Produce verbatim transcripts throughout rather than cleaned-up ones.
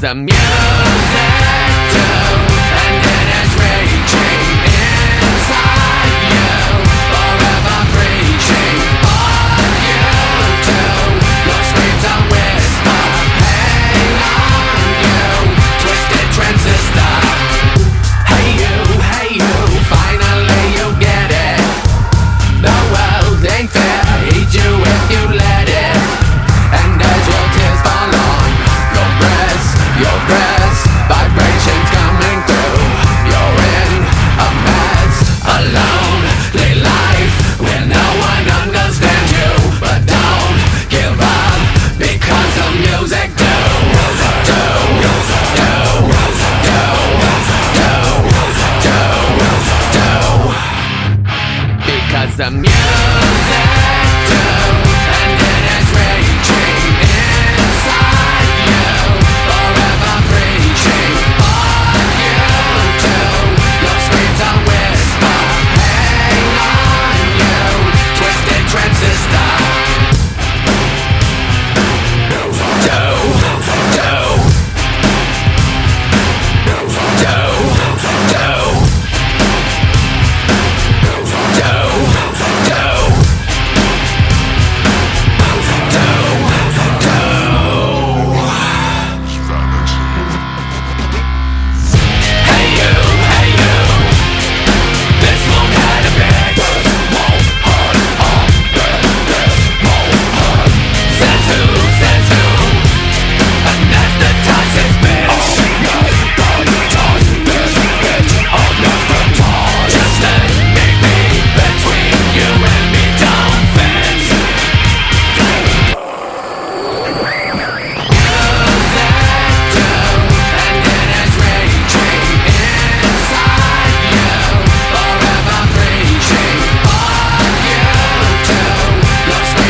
the music too, and it is reaching inside you, forever preaching on you too. Your screams and whisper, hang on you, twisted transistor. Hey you, hey you, finally you get it. The world ain't fair, hate you if you let it. And as your tears fall on your breast, your breast, vibrations coming through. You're in a mess, a lonely life where no one understands you. But don't give up, because the music do, do, do, do, do, do, do. Because the music do, and it is reaching inside you, forever preaching on you too. Your screams and whisper, hang on you, twisted transistor. Do, do, do,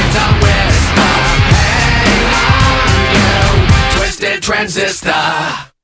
transistor.